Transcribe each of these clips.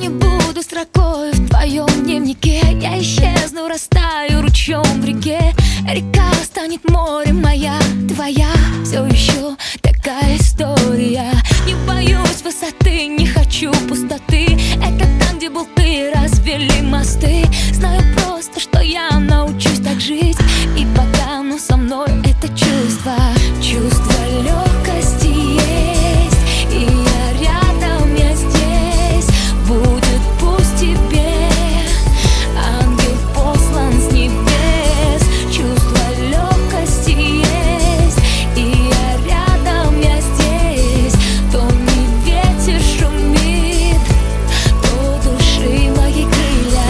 не буду строкой в твоем дневнике. Я исчезну, растаю ручьем в реке. Река станет морем, моя, твоя. Все еще такая история. Не боюсь высоты, не хочу пустоты. Это там, где был ты, развели мосты. Знаю просто, что я научусь так жить. И пока, но со мной это чувство. Чувство легкости есть. И я рядом, я здесь. Будет пусть тебе ангел послан с небес. Чувство легкости есть. И я рядом, я здесь. То не ветер шумит, то души мои крылья.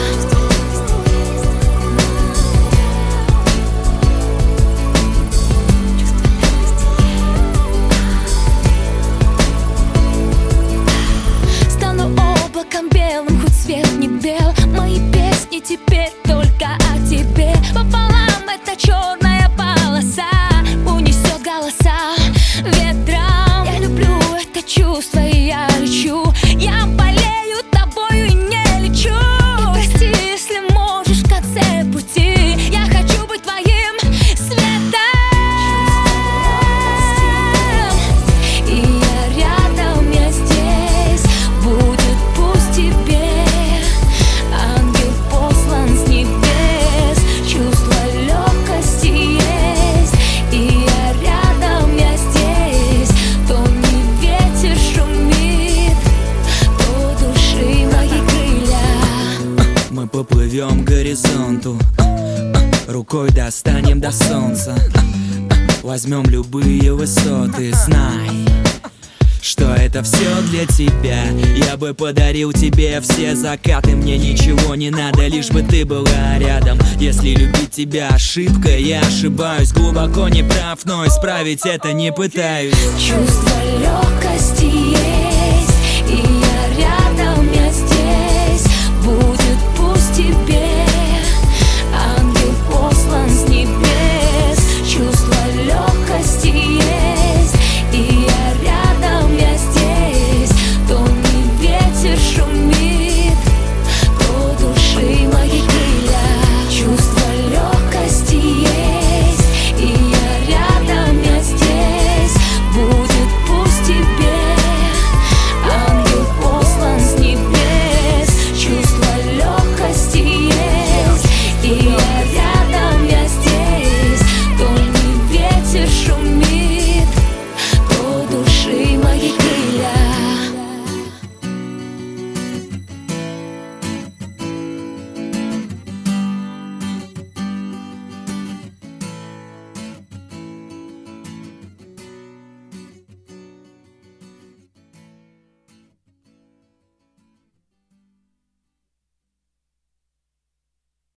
Стану облаком белым, хоть свет не бел. Мои песни теперь только о тебе. Пополам эта черная полоса унесет голоса ветром. Я люблю это чувство, и я лечу. Я болею тобою и не лечу. И прости, если можешь в конце пути. Я хочу быть твоим светом. И я рядом, я здесь. Будет пусть тебе ангел послан с небес. Чувство легкости есть. И я рядом, я здесь. То не ветер шумит, то души мои крылья. Мы поплывем к горизонту, рукой достанем до солнца. Возьмем любые высоты, знай, что это все для тебя. Я бы подарил тебе все закаты. Мне ничего не надо, лишь бы ты была рядом. Если любить тебя ошибка, я ошибаюсь. Глубоко не прав, но исправить это не пытаюсь. Чувство легкости